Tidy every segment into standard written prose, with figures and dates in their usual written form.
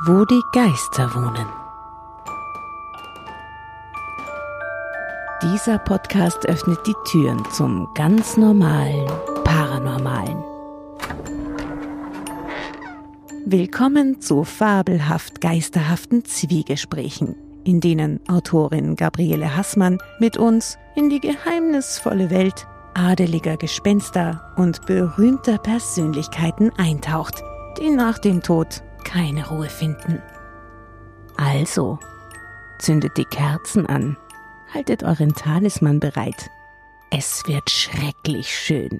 Wo die Geister wohnen. Dieser Podcast öffnet die Türen zum ganz normalen Paranormalen. Willkommen zu fabelhaft geisterhaften Zwiegesprächen, in denen Autorin Gabriele Haßmann mit uns in die geheimnisvolle Welt adeliger Gespenster und berühmter Persönlichkeiten eintaucht, die nach dem Tod keine Ruhe finden. Also, zündet die Kerzen an, haltet euren Talisman bereit. Es wird schrecklich schön.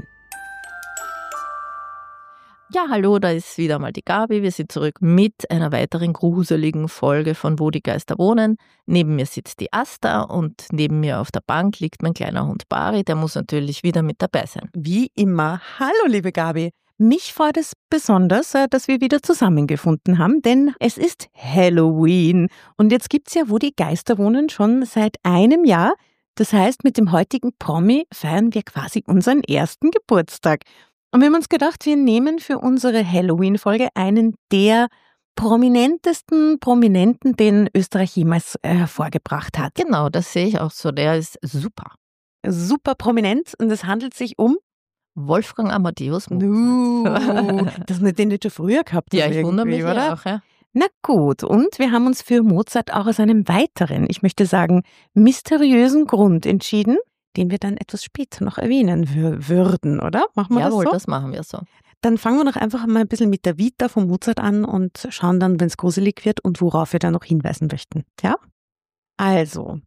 Ja, hallo, da ist wieder mal die Gabi. Wir sind zurück mit einer weiteren gruseligen Folge von Wo die Geister wohnen. Neben mir sitzt die Asta und neben mir auf der Bank liegt mein kleiner Hund Bari. Der muss natürlich wieder mit dabei sein. Wie immer. Hallo, liebe Gabi. Mich freut es besonders, dass wir wieder zusammengefunden haben, denn es ist Halloween. Und jetzt gibt's ja Wo die Geister wohnen schon seit einem Jahr. Das heißt, mit dem heutigen Promi feiern wir quasi unseren ersten Geburtstag. Und wir haben uns gedacht, wir nehmen für unsere Halloween-Folge einen der prominentesten Prominenten, den Österreich jemals hervorgebracht hat. Genau, das sehe ich auch so. Der ist super. Super prominent und es handelt sich um Wolfgang Amadeus Mozart. Das ist den du schon früher gehabt hast. Ja, ich wundere mich oder? Auch. Ja. Na gut, und wir haben uns für Mozart auch aus einem weiteren, ich möchte sagen, mysteriösen Grund entschieden, den wir dann etwas später noch erwähnen würden, oder? Machen wir Jawohl, das so? das machen wir so. Dann fangen wir doch einfach mal ein bisschen mit der Vita von Mozart an und schauen dann, wenn es gruselig wird und worauf wir dann noch hinweisen möchten. Ja? Also,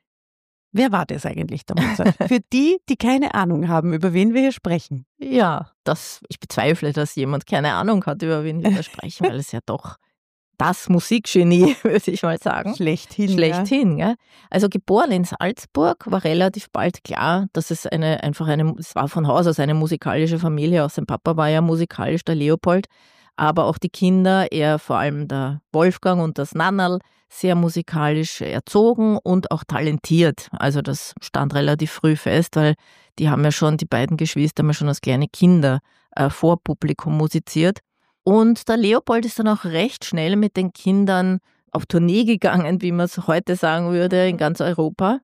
wer war das eigentlich, der Mozart? Für die, die keine Ahnung haben, über wen wir hier sprechen. Ja, ich bezweifle, dass jemand keine Ahnung hat, über wen wir da sprechen, weil es ja doch das Musikgenie, würde ich mal sagen. Schlechthin. Gell? Also geboren in Salzburg, war relativ bald klar, dass es es war von Haus aus eine musikalische Familie, auch sein Papa war ja musikalisch, der Leopold, aber auch die Kinder, vor allem der Wolfgang und das Nannerl, sehr musikalisch erzogen und auch talentiert. Also das stand relativ früh fest, weil die beiden Geschwister haben ja schon als kleine Kinder vor Publikum musiziert. Und der Leopold ist dann auch recht schnell mit den Kindern auf Tournee gegangen, wie man es heute sagen würde, in ganz Europa.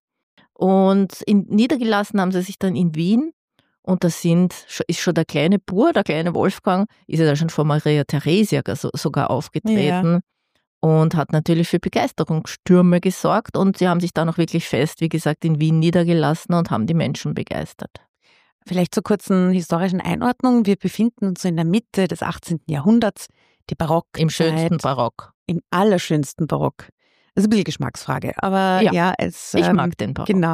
Und niedergelassen haben sie sich dann in Wien. Und ist schon der kleine Bur, der kleine Wolfgang, ist ja da schon vor Maria Theresia sogar aufgetreten. Ja. Und hat natürlich für Begeisterungsstürme gesorgt. Und sie haben sich dann auch wirklich fest, wie gesagt, in Wien niedergelassen und haben die Menschen begeistert. Vielleicht zur kurzen historischen Einordnung. Wir befinden uns in der Mitte des 18. Jahrhunderts, die Barockzeit. Im schönsten Barock. Im allerschönsten Barock. Das ist ein bisschen Geschmacksfrage, aber ich mag den Barock. Genau.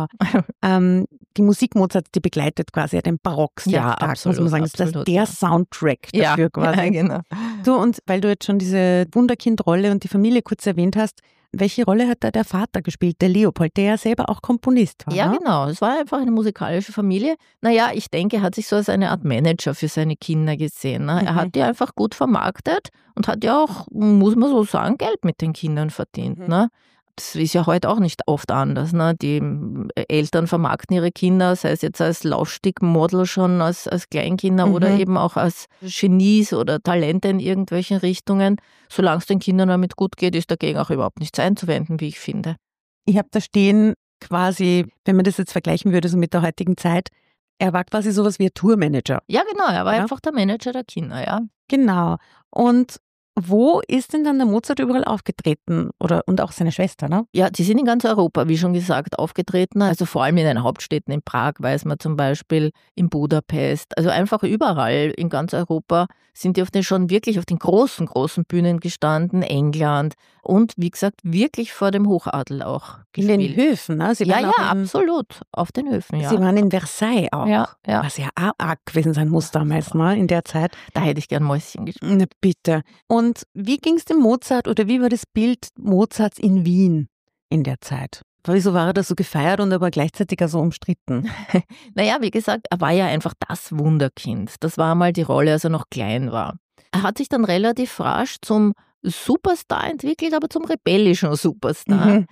Die Musik Mozarts, die begleitet quasi den Barock sehr stark, absolut, muss man sagen. Das ist der Soundtrack dafür quasi. Ja, genau. Du, und weil du jetzt schon diese Wunderkindrolle und die Familie kurz erwähnt hast, welche Rolle hat da der Vater gespielt, der Leopold, der ja selber auch Komponist war? Ja, ne? Genau. Es war einfach eine musikalische Familie. Naja, ich denke, er hat sich so als eine Art Manager für seine Kinder gesehen. Ne? Er hat die einfach gut vermarktet und hat ja auch, muss man so sagen, Geld mit den Kindern verdient. Ne? Das ist ja heute auch nicht oft anders. Ne? Die Eltern vermarkten ihre Kinder, sei es jetzt als Laufstickmodel schon, als Kleinkinder oder eben auch als Genies oder Talente in irgendwelchen Richtungen. Solange es den Kindern damit gut geht, ist dagegen auch überhaupt nichts einzuwenden, wie ich finde. Ich habe da stehen quasi, wenn man das jetzt vergleichen würde so mit der heutigen Zeit, er war quasi sowas wie ein Tourmanager. Ja, genau, er war einfach der Manager der Kinder, ja. Genau. Und wo ist denn dann der Mozart überall aufgetreten? Und auch seine Schwester, ne? Ja, die sind in ganz Europa, wie schon gesagt, aufgetreten. Also vor allem in den Hauptstädten, in Prag weiß man zum Beispiel, in Budapest. Also einfach überall in ganz Europa sind die schon wirklich auf den großen Bühnen gestanden. England und wie gesagt, wirklich vor dem Hochadel auch gespielt. In den Höfen, ne? Absolut. Auf den Höfen, ja. Sie waren in Versailles auch. Ja. Was ja auch arg gewesen sein muss damals, ne? In der Zeit. Da hätte ich gern Mäuschen gespielt. Na bitte. Und wie ging es dem Mozart oder wie war das Bild Mozarts in Wien in der Zeit? Wieso war er da so gefeiert und aber gleichzeitig auch so umstritten? Naja, wie gesagt, er war ja einfach das Wunderkind. Das war mal die Rolle, als er noch klein war. Er hat sich dann relativ rasch zum Superstar entwickelt, aber zum rebellischen Superstar.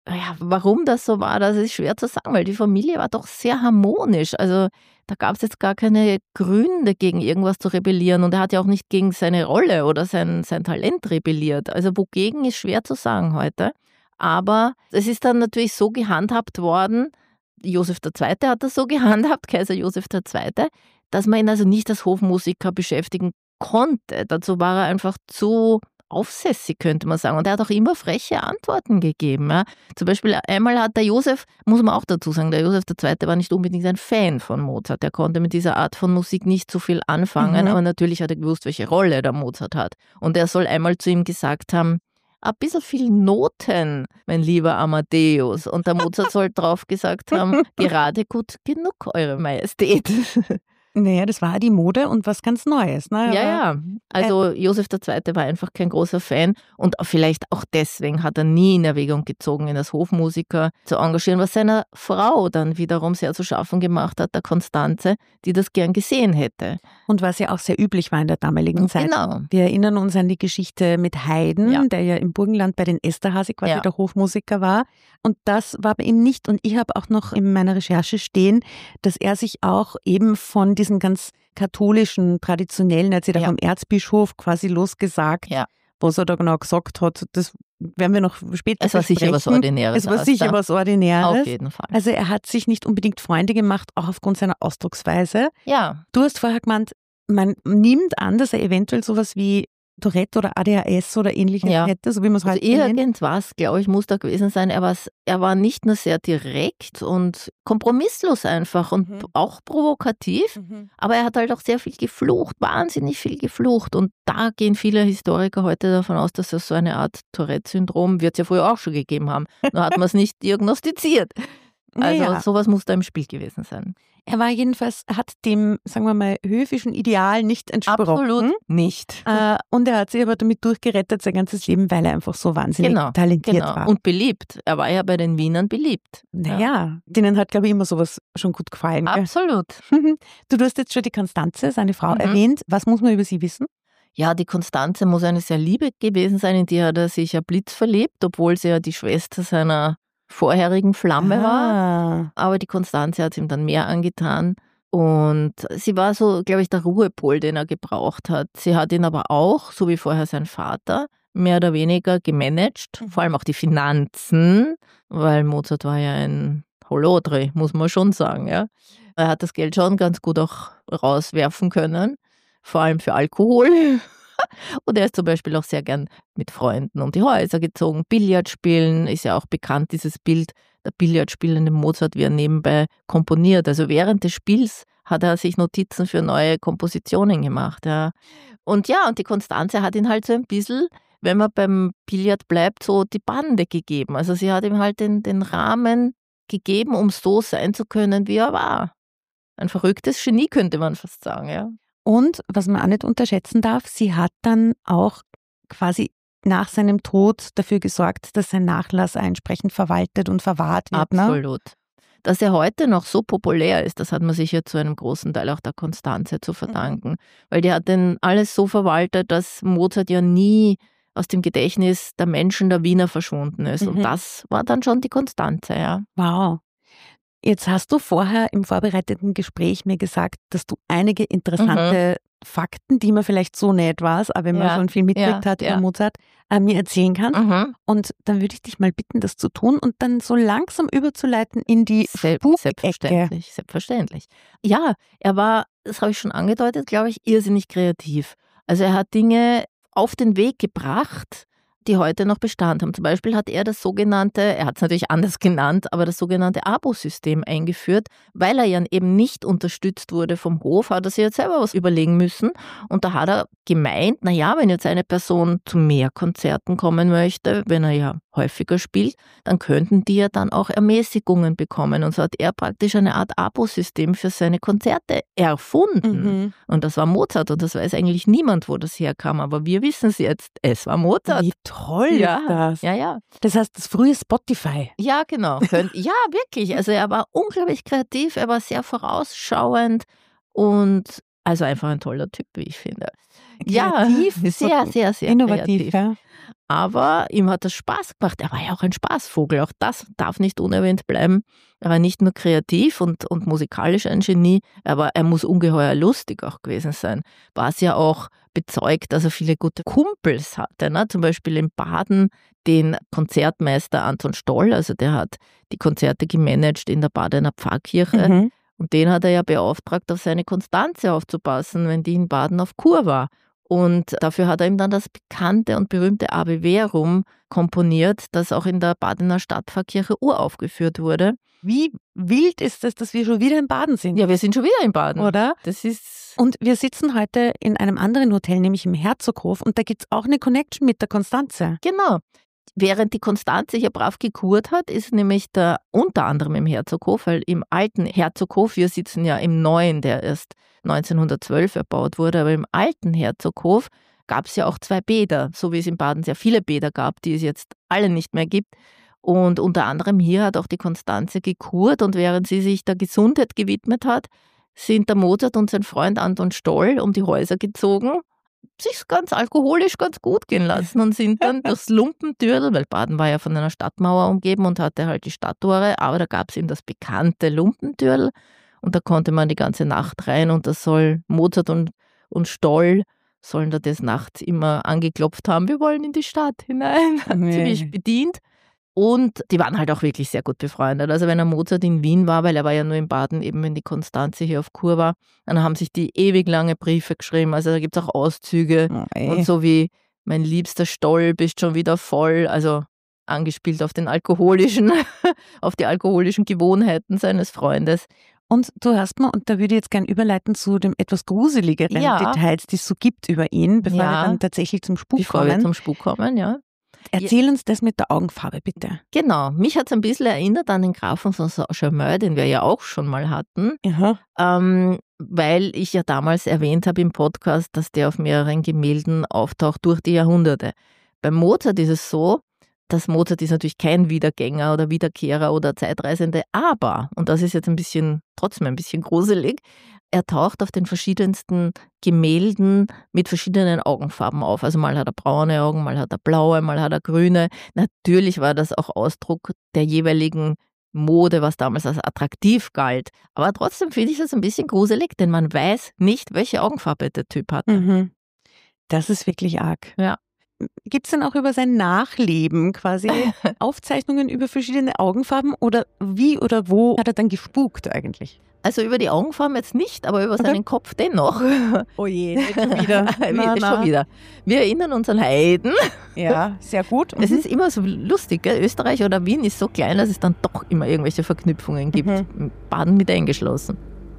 ja, warum das so war, das ist schwer zu sagen, weil die Familie war doch sehr harmonisch. Also da gab es jetzt gar keine Gründe, gegen irgendwas zu rebellieren. Und er hat ja auch nicht gegen seine Rolle oder sein Talent rebelliert. Also wogegen ist schwer zu sagen heute. Aber es ist dann natürlich so gehandhabt worden, Josef II. Hat das so gehandhabt, Kaiser Josef II., dass man ihn also nicht als Hofmusiker beschäftigen konnte. Dazu war er einfach zu aufsässig, könnte man sagen. Und er hat auch immer freche Antworten gegeben. Ja. Zum Beispiel einmal hat der Josef, muss man auch dazu sagen, der Josef II. War nicht unbedingt ein Fan von Mozart. Er konnte mit dieser Art von Musik nicht so viel anfangen, aber natürlich hat er gewusst, welche Rolle der Mozart hat. Und er soll einmal zu ihm gesagt haben, ein bisschen viel Noten, mein lieber Amadeus. Und der Mozart soll drauf gesagt haben, gerade gut genug, Eure Majestät. Naja, das war die Mode und was ganz Neues. Ne? Ja. Also Josef II. War einfach kein großer Fan und vielleicht auch deswegen hat er nie in Erwägung gezogen, ihn als Hofmusiker zu engagieren, was seiner Frau dann wiederum sehr zu schaffen gemacht hat, der Konstanze, die das gern gesehen hätte. Und was ja auch sehr üblich war in der damaligen Zeit. Genau. Wir erinnern uns an die Geschichte mit Haydn, der ja im Burgenland bei den Esterházy quasi der Hofmusiker war. Und das war bei ihm nicht. Und ich habe auch noch in meiner Recherche stehen, dass er sich auch eben von diesen ganz katholischen, traditionellen, als er da vom Erzbischof quasi losgesagt, was er da genau gesagt hat, das werden wir noch später besprechen. Es war sicher was Ordinäres. Es war sicher was Ordinäres. Auf jeden Fall. Also er hat sich nicht unbedingt Freunde gemacht, auch aufgrund seiner Ausdrucksweise. Ja. Du hast vorher gemeint, man nimmt an, dass er eventuell sowas wie Tourette oder ADHS oder ähnliches hätte, so wie man es heute nennt. Irgendwas, glaube ich, muss da gewesen sein. Er war nicht nur sehr direkt und kompromisslos einfach und auch provokativ, aber er hat halt auch sehr viel geflucht, wahnsinnig viel geflucht. Und da gehen viele Historiker heute davon aus, dass das so eine Art Tourette-Syndrom wird es ja früher auch schon gegeben haben. Nur hat man es nicht diagnostiziert. Also sowas muss da im Spiel gewesen sein. Er war jedenfalls, hat dem, sagen wir mal, höfischen Ideal nicht entsprochen. Absolut nicht. Und er hat sich aber damit durchgerettet sein ganzes Leben, weil er einfach so wahnsinnig talentiert war. Und beliebt. Er war ja bei den Wienern beliebt. Naja, denen hat, glaube ich, immer sowas schon gut gefallen. Absolut. Du hast jetzt schon die Konstanze, seine Frau, erwähnt. Was muss man über sie wissen? Ja, die Konstanze muss eine sehr liebe gewesen sein, in die hat er sich ja blitzverliebt, obwohl sie ja die Schwester seiner vorherigen Flamme war, aber die Konstanze hat ihm dann mehr angetan und sie war so, glaube ich, der Ruhepol, den er gebraucht hat. Sie hat ihn aber auch, so wie vorher sein Vater, mehr oder weniger gemanagt, vor allem auch die Finanzen, weil Mozart war ja ein Hollodri, muss man schon sagen. Ja. Er hat das Geld schon ganz gut auch rauswerfen können, vor allem für Alkohol. Und er ist zum Beispiel auch sehr gern mit Freunden um die Häuser gezogen. Billard spielen ist ja auch bekannt, dieses Bild, der Billardspielende Mozart, wie er nebenbei komponiert. Also während des Spiels hat er sich Notizen für neue Kompositionen gemacht. Ja. Und die Konstanze hat ihn halt so ein bisschen, wenn man beim Billard bleibt, so die Bande gegeben. Also sie hat ihm halt den Rahmen gegeben, um so sein zu können, wie er war. Ein verrücktes Genie, könnte man fast sagen, ja. Und, was man auch nicht unterschätzen darf, sie hat dann auch quasi nach seinem Tod dafür gesorgt, dass sein Nachlass entsprechend verwaltet und verwahrt wird. Absolut. Dass er heute noch so populär ist, das hat man sicher zu einem großen Teil auch der Konstanze zu verdanken. Weil die hat dann alles so verwaltet, dass Mozart ja nie aus dem Gedächtnis der Menschen der Wiener verschwunden ist. Und das war dann schon die Konstanze, ja. Wow. Jetzt hast du vorher im vorbereiteten Gespräch mir gesagt, dass du einige interessante Fakten, die man vielleicht so nicht weiß, aber wenn man schon viel mitgekriegt hat über Mozart, mir erzählen kannst. Und dann würde ich dich mal bitten, das zu tun und dann so langsam überzuleiten in die Spuk-Ecke. Selbstverständlich. Ja, er war, das habe ich schon angedeutet, glaube ich, irrsinnig kreativ. Also er hat Dinge auf den Weg gebracht, die heute noch Bestand haben. Zum Beispiel hat er das sogenannte, er hat es natürlich anders genannt, aber das sogenannte Abo-System eingeführt, weil er ja eben nicht unterstützt wurde vom Hof, hat er sich jetzt selber was überlegen müssen. Und da hat er gemeint, wenn jetzt eine Person zu mehr Konzerten kommen möchte, wenn er ja häufiger spielt, dann könnten die ja dann auch Ermäßigungen bekommen. Und so hat er praktisch eine Art Abo-System für seine Konzerte erfunden. Und das war Mozart und das weiß eigentlich niemand, wo das herkam. Aber wir wissen es jetzt, es war Mozart. Wie toll ist das. Ja. Das heißt, das frühe Spotify. Ja, genau. Ja, wirklich. Also er war unglaublich kreativ, er war sehr vorausschauend und also einfach ein toller Typ, wie ich finde. Kreativ. Ja, sehr, sehr, sehr innovativ. kreativ. Ja. Aber ihm hat das Spaß gemacht. Er war ja auch ein Spaßvogel. Auch das darf nicht unerwähnt bleiben. Er war nicht nur kreativ und musikalisch ein Genie, aber er muss ungeheuer lustig auch gewesen sein. Was ja auch bezeugt, dass er viele gute Kumpels hatte. Ne? Zum Beispiel in Baden den Konzertmeister Anton Stoll, also der hat die Konzerte gemanagt in der Badener Pfarrkirche. Mhm. Und den hat er ja beauftragt, auf seine Konstanze aufzupassen, wenn die in Baden auf Kur war. Und dafür hat er ihm dann das bekannte und berühmte Ave Verum komponiert, das auch in der Badener Stadtpfarrkirche uraufgeführt wurde. Wie wild ist es, dass wir schon wieder in Baden sind? Ja, wir sind schon wieder in Baden. Oder? Das ist... Und wir sitzen heute in einem anderen Hotel, nämlich im Herzoghof, und da gibt es auch eine Connection mit der Konstanze. Genau. Während die Konstanze hier brav gekurt hat, ist nämlich unter anderem im Herzoghof, weil im alten Herzoghof, wir sitzen ja im neuen, der erst 1912 erbaut wurde, aber im alten Herzoghof gab es ja auch 2 Bäder, so wie es in Baden sehr viele Bäder gab, die es jetzt alle nicht mehr gibt. Und unter anderem hier hat auch die Konstanze gekurt, und während sie sich der Gesundheit gewidmet hat, sind der Mozart und sein Freund Anton Stoll um die Häuser gezogen, sich ganz alkoholisch ganz gut gehen lassen und sind dann durchs Lumpentürl, weil Baden war ja von einer Stadtmauer umgeben und hatte halt die Stadttore, aber da gab es eben das bekannte Lumpentürl und da konnte man die ganze Nacht rein, und das soll Mozart und Stoll sollen da des Nachts immer angeklopft haben, wir wollen in die Stadt hinein, ziemlich bedient. Und die waren halt auch wirklich sehr gut befreundet. Also wenn der Mozart in Wien war, weil er war ja nur in Baden, eben wenn die Konstanze hier auf Kur war, dann haben sich die ewig lange Briefe geschrieben. Also da gibt es auch Auszüge und so wie mein liebster Stoll, bist schon wieder voll. Also angespielt auf den alkoholischen, auf die alkoholischen Gewohnheiten seines Freundes. Und du hast mal, und da würde ich jetzt gerne überleiten zu dem etwas gruseligeren Details, die es so gibt über ihn, bevor wir dann tatsächlich zum Spuk kommen. Bevor wir zum Spuk kommen, ja. Erzähl uns das mit der Augenfarbe, bitte. Genau, mich hat es ein bisschen erinnert an den Grafen von Saint-Germain, den wir ja auch schon mal hatten, weil ich ja damals erwähnt habe im Podcast, dass der auf mehreren Gemälden auftaucht durch die Jahrhunderte. Beim Mozart ist es so, dass Mozart ist natürlich kein Wiedergänger oder Wiederkehrer oder Zeitreisende, aber, und das ist jetzt trotzdem ein bisschen gruselig, er taucht auf den verschiedensten Gemälden mit verschiedenen Augenfarben auf. Also mal hat er braune Augen, mal hat er blaue, mal hat er grüne. Natürlich war das auch Ausdruck der jeweiligen Mode, was damals als attraktiv galt. Aber trotzdem finde ich das ein bisschen gruselig, denn man weiß nicht, welche Augenfarbe der Typ hatte. Mhm. Das ist wirklich arg. Ja. Gibt es denn auch über sein Nachleben quasi Aufzeichnungen über verschiedene Augenfarben, oder wie oder wo hat er dann gespukt eigentlich? Also über die Augenfarben jetzt nicht, aber über seinen Kopf dennoch. Oh je, nicht schon wieder. Schon wieder. Wir erinnern uns an Haydn. Ja, sehr gut. Es ist immer so lustig, gell? Österreich oder Wien ist so klein, dass es dann doch immer irgendwelche Verknüpfungen gibt. Baden mit eingeschlossen.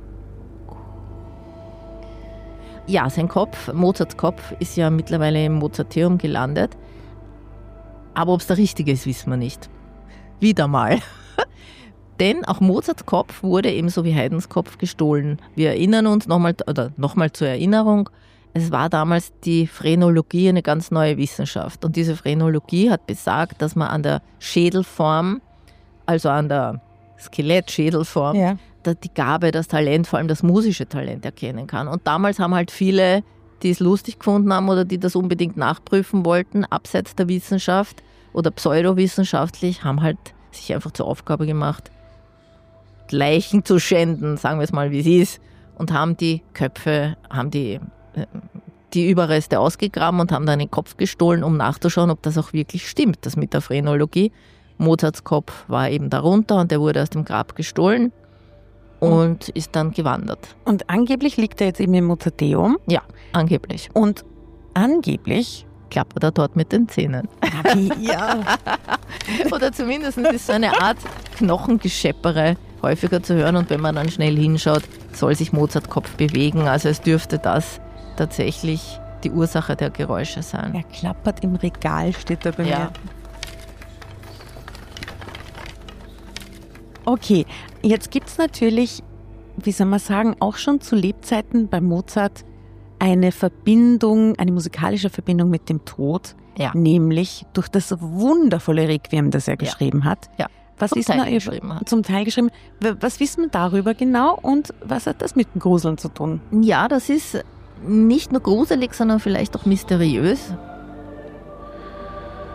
Ja, sein Kopf, Mozarts Kopf, ist ja mittlerweile im Mozarteum gelandet. Aber ob es der richtige ist, wissen wir nicht. Wieder mal. Denn auch Mozarts Kopf wurde ebenso wie Haydns Kopf gestohlen. Wir erinnern uns nochmal zur Erinnerung, es war damals die Phrenologie eine ganz neue Wissenschaft. Und diese Phrenologie hat besagt, dass man an der Schädelform, also an der Skelettschädelform, die Gabe, das Talent, vor allem das musische Talent erkennen kann. Und damals haben halt viele, die es lustig gefunden haben oder die das unbedingt nachprüfen wollten, abseits der Wissenschaft oder pseudowissenschaftlich, haben halt sich einfach zur Aufgabe gemacht, Leichen zu schänden, sagen wir es mal, wie es ist, und haben die Köpfe, haben die Überreste ausgegraben und haben dann den Kopf gestohlen, um nachzuschauen, ob das auch wirklich stimmt, das mit der Phrenologie. Mozarts Kopf war eben darunter und der wurde aus dem Grab gestohlen und ist dann gewandert. Und angeblich liegt er jetzt eben im Mozarteum? Ja, angeblich. Und angeblich klappert er dort mit den Zähnen. Ja. Oder zumindest ist so eine Art Knochengescheppere häufiger zu hören, und wenn man dann schnell hinschaut, soll sich Mozarts Kopf bewegen. Also es dürfte das tatsächlich die Ursache der Geräusche sein. Er klappert im Regal, steht da bei mir. Okay, jetzt gibt es natürlich, wie soll man sagen, auch schon zu Lebzeiten bei Mozart eine Verbindung, eine musikalische Verbindung mit dem Tod, nämlich durch das wundervolle Requiem, das er geschrieben hat. Ja. Zum Teil geschrieben. Was wissen wir darüber genau und was hat das mit dem Gruseln zu tun? Ja, das ist nicht nur gruselig, sondern vielleicht auch mysteriös.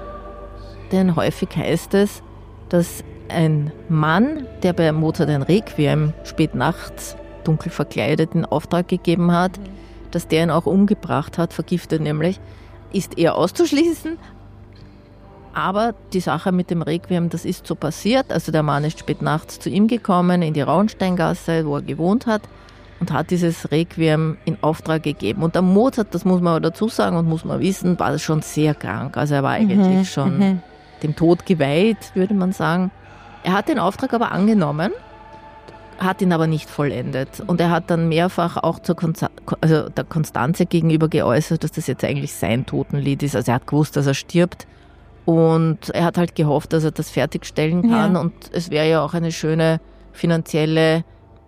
denn häufig heißt es, dass ein Mann, der bei Mozart ein Requiem spät nachts dunkel verkleidet in Auftrag gegeben hat, dass der ihn auch umgebracht hat, vergiftet nämlich, ist eher auszuschließen. Aber die Sache mit dem Requiem, das ist so passiert. Also der Mann ist spät nachts zu ihm gekommen in die Rauensteingasse, wo er gewohnt hat, und hat dieses Requiem in Auftrag gegeben. Und der Mozart, das muss man aber dazu sagen und muss man wissen, war schon sehr krank. Also er war eigentlich schon dem Tod geweiht, würde man sagen. Er hat den Auftrag aber angenommen, hat ihn aber nicht vollendet. Und er hat dann mehrfach auch der Constanze gegenüber geäußert, dass das jetzt eigentlich sein Totenlied ist. Also er hat gewusst, dass er stirbt. Und er hat halt gehofft, dass er das fertigstellen kann. Ja. Und es wäre ja auch eine schöne finanzielles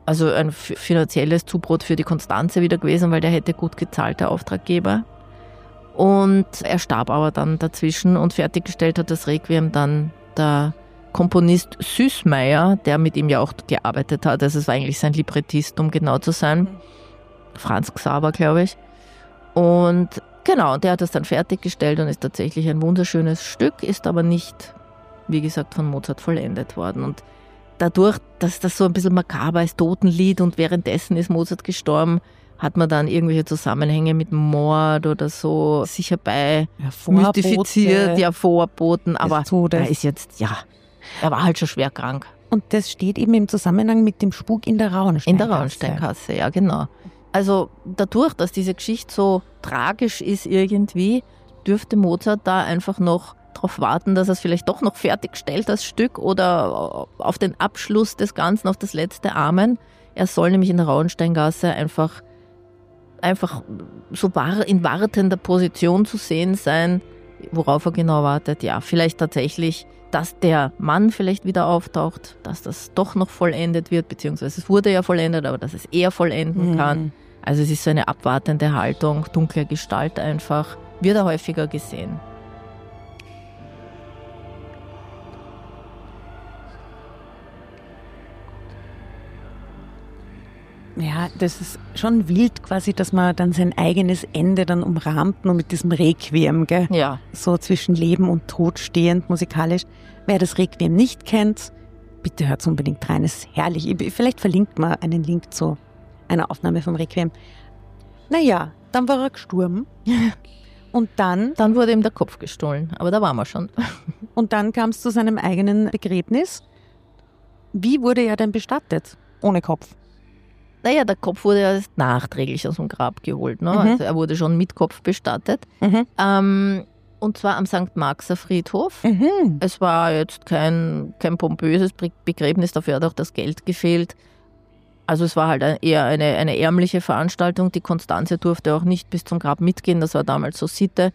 Zubrot für die Constanze wieder gewesen, weil der hätte gut gezahlt, der Auftraggeber. Und er starb aber dann dazwischen und fertiggestellt hat das Requiem dann der Komponist Süßmeier, der mit ihm ja auch gearbeitet hat. Also es war eigentlich sein Librettist, um genau zu sein. Franz Xaver, glaube ich. Und genau, der hat das dann fertiggestellt und ist tatsächlich ein wunderschönes Stück, ist aber nicht, wie gesagt, von Mozart vollendet worden. Und dadurch, dass das so ein bisschen makaber ist, Totenlied, und währenddessen ist Mozart gestorben, hat man dann irgendwelche Zusammenhänge mit Mord oder so sicher mystifiziert, Vorboten, aber er ist jetzt, er war halt schon schwer krank. Und das steht eben im Zusammenhang mit dem Spuk in der Rauensteingasse. In der Rauensteingasse, ja, genau. Also dadurch, dass diese Geschichte so tragisch ist irgendwie, dürfte Mozart da einfach noch darauf warten, dass er es vielleicht doch noch fertigstellt, das Stück, oder auf den Abschluss des Ganzen, auf das letzte Amen. Er soll nämlich in der Rauensteingasse einfach so in wartender Position zu sehen sein, worauf er genau wartet. Ja, vielleicht tatsächlich, dass der Mann vielleicht wieder auftaucht, dass das doch noch vollendet wird, beziehungsweise es wurde ja vollendet, aber dass es er vollenden kann. Also es ist so eine abwartende Haltung, dunkle Gestalt einfach, wird er häufiger gesehen. Ja, das ist schon wild quasi, dass man dann sein eigenes Ende dann umrahmt, nur mit diesem Requiem, gell? Ja. So zwischen Leben und Tod stehend musikalisch. Wer das Requiem nicht kennt, bitte hört unbedingt rein, ist herrlich. Vielleicht verlinkt man einen Link zu einer Aufnahme vom Requiem. Naja, dann war er gestorben. Und dann wurde ihm der Kopf gestohlen, aber da waren wir schon. Und dann kam es zu seinem eigenen Begräbnis. Wie wurde er denn bestattet? Ohne Kopf? Naja, der Kopf wurde ja nachträglich aus dem Grab geholt. Ne? Also er wurde schon mit Kopf bestattet. Und zwar am St. Marxer Friedhof. Es war jetzt kein pompöses Begräbnis, dafür hat auch das Geld gefehlt. Also es war halt eher eine ärmliche Veranstaltung. Die Constanze durfte auch nicht bis zum Grab mitgehen, das war damals so Sitte.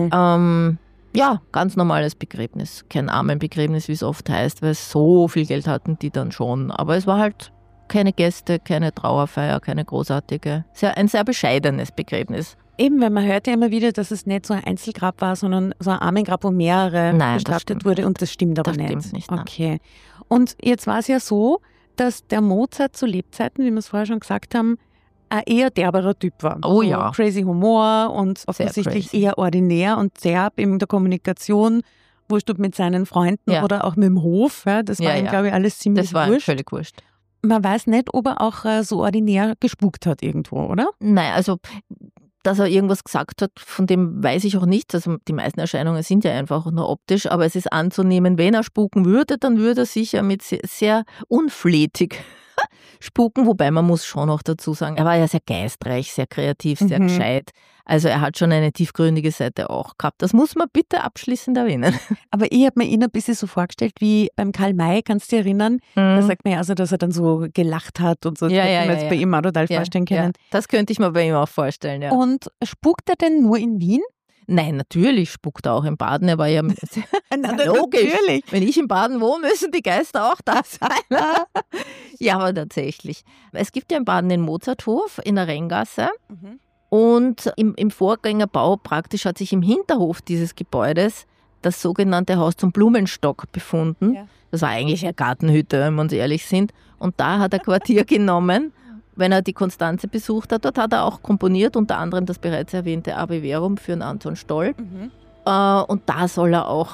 Ganz normales Begräbnis. Kein Armenbegräbnis, wie es oft heißt, weil so viel Geld hatten die dann schon. Aber es war halt keine Gäste, keine Trauerfeier, keine großartige. Ein sehr bescheidenes Begräbnis. Eben, weil man hört ja immer wieder, dass es nicht so ein Einzelgrab war, sondern so ein Armengrab, wo mehrere bestattet wurde, und das stimmt aber nicht. Das stimmt nicht. Okay. Und jetzt war es ja so, dass der Mozart zu Lebzeiten, wie wir es vorher schon gesagt haben, ein eher derberer Typ war. Oh ja. So crazy Humor und offensichtlich eher ordinär und derb in der Kommunikation, wurscht ob mit seinen Freunden oder auch mit dem Hof. Ja, das war ihm, glaube ich, alles ziemlich wurscht. Das war ihm völlig wurscht. Man weiß nicht, ob er auch so ordinär gespukt hat irgendwo, oder? Nein, also dass er irgendwas gesagt hat, von dem weiß ich auch nichts. Also die meisten Erscheinungen sind ja einfach nur optisch, aber es ist anzunehmen, wenn er spuken würde, dann würde er sicher mit sehr unflätig spuken, wobei man muss schon auch dazu sagen, er war ja sehr geistreich, sehr kreativ, sehr gescheit. Also er hat schon eine tiefgründige Seite auch gehabt. Das muss man bitte abschließend erwähnen. Aber ich habe mir ihn ein bisschen so vorgestellt wie beim Karl May, kannst du dich erinnern? Da sagt man ja also, dass er dann so gelacht hat und so. Das hätte man jetzt bei ihm auch total vorstellen können. Ja. Das könnte ich mir bei ihm auch vorstellen, ja. Und spukt er denn nur in Wien? Nein, natürlich spukt er auch in Baden. Er war ja logisch. Natürlich. Wenn ich in Baden wohne, müssen die Geister auch da sein. Ja, aber tatsächlich. Es gibt ja in Baden den Mozarthof in der Renngasse. Und im Vorgängerbau praktisch hat sich im Hinterhof dieses Gebäudes das sogenannte Haus zum Blumenstock befunden. Ja. Das war eigentlich eine Gartenhütte, wenn wir uns ehrlich sind. Und da hat er Quartier genommen, wenn er die Constanze besucht hat. Dort hat er auch komponiert, unter anderem das bereits erwähnte Ave Verum für den Anton Stoll. Und da soll er auch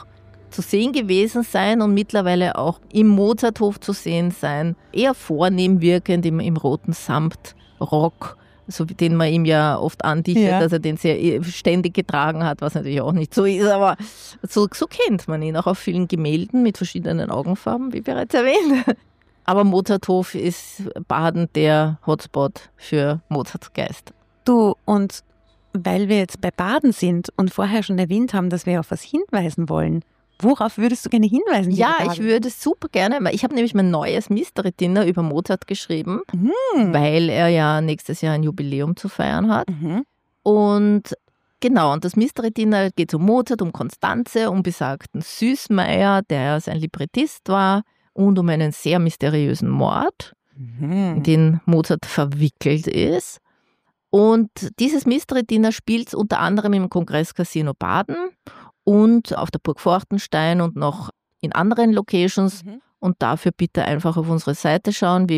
zu sehen gewesen sein und mittlerweile auch im Mozarthof zu sehen sein. Eher vornehm wirkend im roten Samtrock, so wie den man ihm ja oft andichtet, dass er den sehr ständig getragen hat, was natürlich auch nicht so ist, aber so kennt man ihn, auch auf vielen Gemälden mit verschiedenen Augenfarben, wie bereits erwähnt. Aber Mozarthof ist Baden der Hotspot für Mozarts Geist. Du, und weil wir jetzt bei Baden sind und vorher schon erwähnt haben, dass wir auf was hinweisen wollen, worauf würdest du gerne hinweisen? Ja, ich würde super gerne, ich habe nämlich mein neues Mystery Dinner über Mozart geschrieben, weil er ja nächstes Jahr ein Jubiläum zu feiern hat. Und genau, und das Mystery Dinner geht um Mozart, um Constanze, um besagten Süßmayr, der ja sein Librettist war, und um einen sehr mysteriösen Mord, in den Mozart verwickelt ist. Und dieses Mystery Dinner spielt unter anderem im Kongresscasino Baden und auf der Burg Forchtenstein und noch in anderen Locations. Und dafür bitte einfach auf unsere Seite schauen,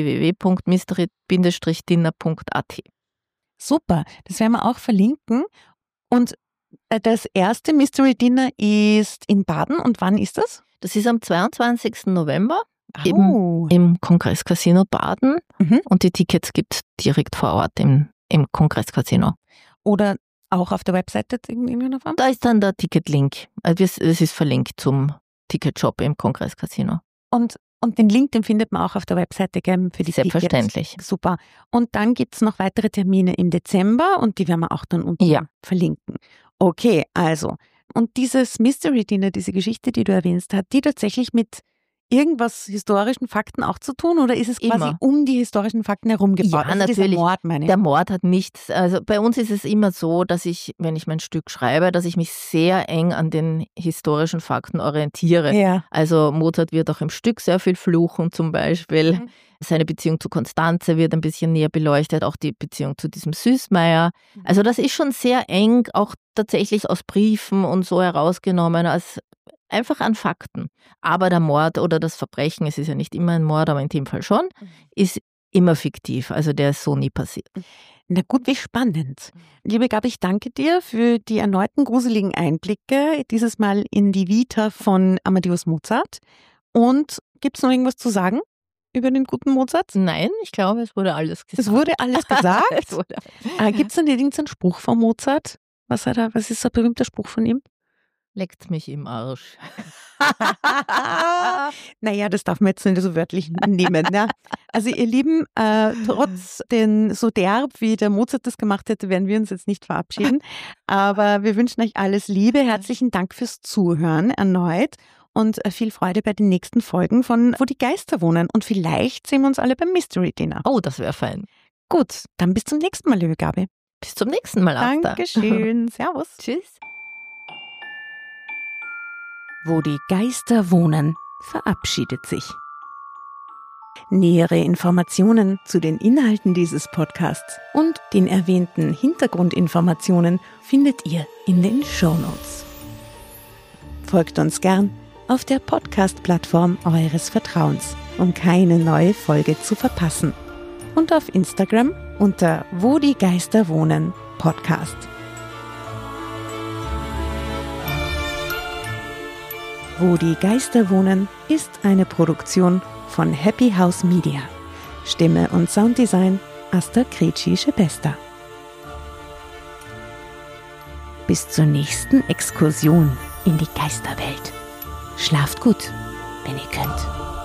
www.mystery-dinner.at. Super, das werden wir auch verlinken. Und das erste Mystery Dinner ist in Baden. Und wann ist das? Das ist am 22. November im Kongresscasino Baden. Und die Tickets gibt es direkt vor Ort im Kongresscasino. Oder auch auf der Webseite in irgendeiner Form? Da ist dann der Ticketlink. Also es ist verlinkt zum Ticketshop im Kongresscasino. Und den Link, den findet man auch auf der Webseite, gell, für die Selbstverständlich. Tickets. Super. Und dann gibt es noch weitere Termine im Dezember und die werden wir auch dann unten verlinken. Okay, also. Und dieses Mystery Dinner, diese Geschichte, die du erwähnst, hat die tatsächlich mit irgendwas historischen Fakten auch zu tun oder ist es quasi um die historischen Fakten herum gebaut? Ja, natürlich. Dieser Mord, meine ich. Der Mord hat nichts, also bei uns ist es immer so, dass ich, wenn ich mein Stück schreibe, dass ich mich sehr eng an den historischen Fakten orientiere. Ja. Also Mozart wird auch im Stück sehr viel fluchen zum Beispiel. Seine Beziehung zu Constanze wird ein bisschen näher beleuchtet, auch die Beziehung zu diesem Süßmayr. Also das ist schon sehr eng, auch tatsächlich aus Briefen und so herausgenommen, als einfach an Fakten. Aber der Mord oder das Verbrechen, es ist ja nicht immer ein Mord, aber in dem Fall schon, ist immer fiktiv. Also der ist so nie passiert. Na gut, wie spannend. Liebe Gabi, ich danke dir für die erneuten gruseligen Einblicke, dieses Mal in die Vita von Amadeus Mozart. Und gibt es noch irgendwas zu sagen über den guten Mozart? Nein, ich glaube, es wurde alles gesagt. Es wurde alles gesagt? Gibt es denn irgendeinen Spruch von Mozart? Was ist ein berühmter Spruch von ihm? Leckt mich im Arsch. Naja, das darf man jetzt nicht so wörtlich nehmen. Ja. Also ihr Lieben, trotz den so derb, wie der Mozart das gemacht hätte, werden wir uns jetzt nicht verabschieden. Aber wir wünschen euch alles Liebe. Herzlichen Dank fürs Zuhören erneut und viel Freude bei den nächsten Folgen von Wo die Geister wohnen. Und vielleicht sehen wir uns alle beim Mystery Dinner. Oh, das wäre fein. Gut, dann bis zum nächsten Mal, liebe Gabi. Bis zum nächsten Mal, Asta. Dankeschön. Servus. Tschüss. Wo die Geister wohnen, verabschiedet sich. Nähere Informationen zu den Inhalten dieses Podcasts und den erwähnten Hintergrundinformationen findet ihr in den Shownotes. Folgt uns gern auf der Podcast-Plattform eures Vertrauens, um keine neue Folge zu verpassen. Und auf Instagram unter Wo die Geister wohnen Podcast. Wo die Geister wohnen ist eine Produktion von Happy House Media. Stimme und Sounddesign Asta Krejci-Schepesta. Bis zur nächsten Exkursion in die Geisterwelt. Schlaft gut, wenn ihr könnt.